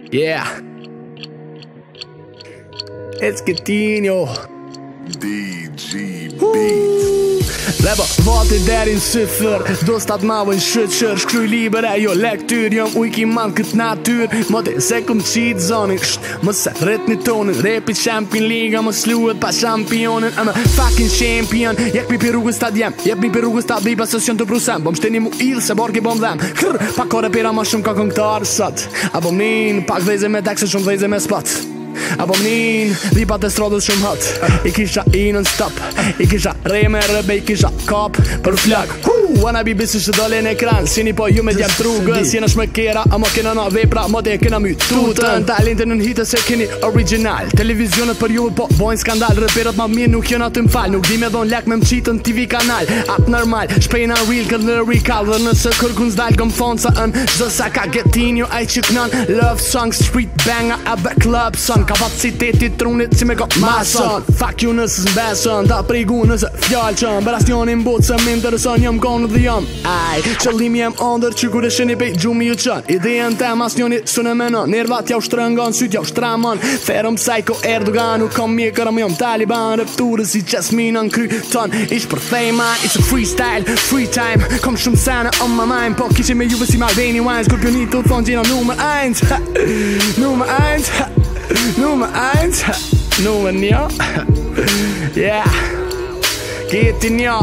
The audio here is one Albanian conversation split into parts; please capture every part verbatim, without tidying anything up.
Yeah. It's Coutinho. D G Beats. Leba, vati deri në syfër Do stat mave në shëqër Shkryj liber e jo lektyr Jom ujk i man këtë natyr Mote se kum qitë zonin Sht, më se rrit një tonin Repi Champion Liga Më sluhet pa championin I'm a fucking champion Jek mi për rrugës ta djem Jek mi për rrugës ta dhiba së s'jon të brusem Bom shteni mu il se borgi bom dhem Krr, pak kore pira ma shumë ka këngtar sot Abo mnin, pak dheze me tek se shumë dheze me spot Abo mnin, dhipat e strodës shumë hot I kisha i non-stop I kisha reme rëbe, i kisha kop Për flak Wanna be bisi që dole në ekran Sini po ju me djem trugës Jena shme kera, ama kena na vepra Mote e kena my tutën Talentin në hitë se keni original Televizionet për juve po bojnë skandal Reperat ma mirë nuk jona të mfal Nuk di me dhon lek me mqitën T V kanal Atë normal, shpejna real këtë në recall Dhe nëse kërkun zdal këm thonë sa ën Zdo sa ka Coutinho aj që knon Love song, street banger, abbe club son Kapacitetit trunit si me ko mason Fuck you nësë s'mbeson Ta prigu nëse fjall qëm Ber asnjoni mbut se m'intereson Jom konë dhe jom Aj, qëllim jem ondër Që kur e sheni pej gjumi ju qën Idejen tem asnjoni sune menon Nervat jau shtrëngon, syt jau shtramon Ferëm psycho Erdoganu Kom mje kërëm jom Taliban Repturës i Jasmine në kry ton Ish për thema, it's a freestyle Free time, kom shumë sene on my mind Po kishi me juve si Malveni Wines Skorpioni të thonë gjena numër eins Numër eins Nummer eins, nummer një Yeah Coutinho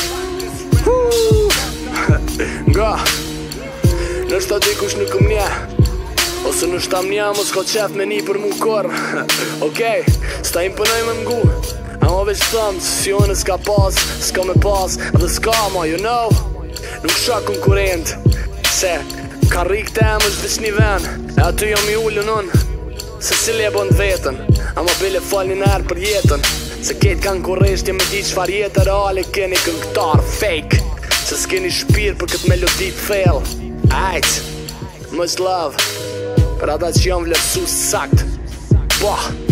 Nga Nështë ta dikush në këm një Ose nështë tam një Mos ko qef me një për mu kor Okej, s'ta imponoj me mgu Amo veç thëmë Si unë s'ka pas, s'ka me pas Dhe s'ka ma, you know Nuk shka konkurent Se ka rik të em është veç një ven E aty jom i ullën unë Se cili e bon vetën Ama bile fal një nërë për jetën Se ketë kanë korresht jem me di qfar jetë reale Keni këngëtar fake Se s'keni shpirë për këtë melodi të fail Ajt Much love Për ata që jam vlerësu sakt Bah